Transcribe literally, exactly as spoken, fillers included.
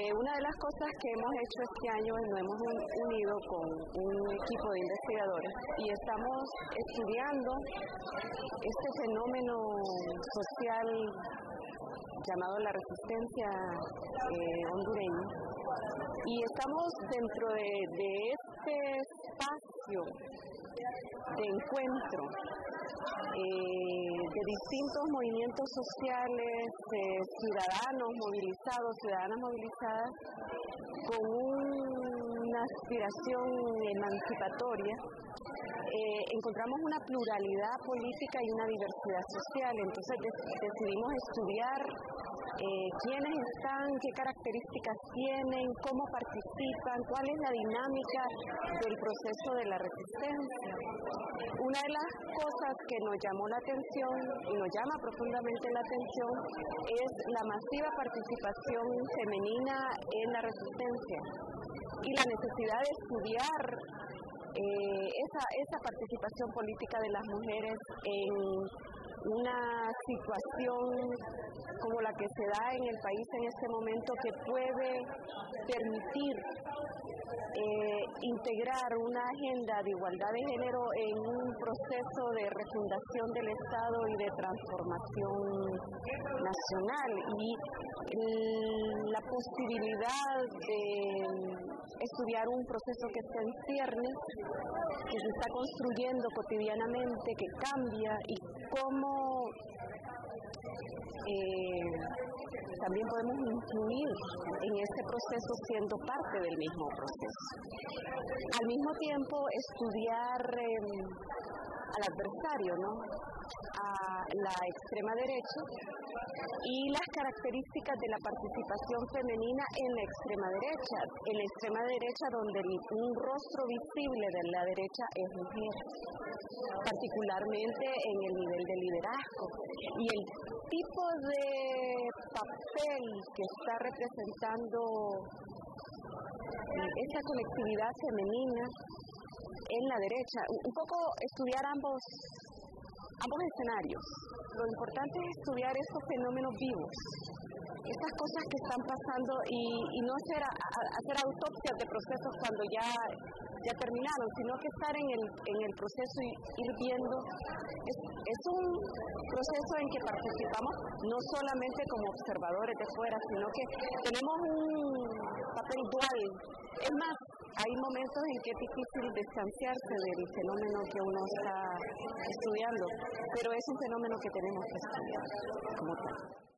Eh, una de las cosas que hemos hecho este año es nos hemos unido con un equipo de investigadores y estamos estudiando este fenómeno social llamado la resistencia eh, hondureña, y estamos dentro de, de este espacio de encuentro eh, de distintos movimientos sociales, eh, ciudadanos movilizados, ciudadanas movilizadas, con una aspiración emancipatoria. Eh, encontramos una pluralidad política y una diversidad social, entonces de- decidimos estudiar eh, quiénes están, qué características tienen, cómo participan, cuál es la dinámica del proceso de la resistencia. Una de las cosas que nos llamó la atención y nos llama profundamente la atención es la masiva participación femenina en la resistencia y la necesidad de estudiar Eh, esa, esa participación política de las mujeres en una situación como la que se da en el país en este momento, que puede permitir eh, integrar una agenda de igualdad de género en un proceso de refundación del Estado y de transformación nacional, y mm, la posibilidad de estudiar un proceso que está en ciernes, que se está construyendo cotidianamente, que cambia, y cómo eh, también podemos influir en este proceso siendo parte del mismo proceso. Al mismo tiempo, estudiar eh, al adversario, ¿no?, a la extrema derecha, y las características de la participación femenina en la extrema derecha. En la extrema derecha, donde un rostro visible de la derecha es mujer, particularmente en el nivel de liderazgo. Y el tipo de papel que está representando esta colectividad femenina en la derecha. Un poco estudiar ambos ambos escenarios. Lo importante es estudiar estos fenómenos vivos, estas cosas que están pasando, y, y no hacer, a, a, hacer autopsias de procesos cuando ya, ya terminaron, sino que estar en el, en el proceso y ir viendo. Es, es un proceso en que participamos no solamente como observadores de fuera, sino que tenemos un papel dual. Es más, hay momentos en que es difícil distanciarse del fenómeno que uno está estudiando, pero es un fenómeno que tenemos que estudiar como tal.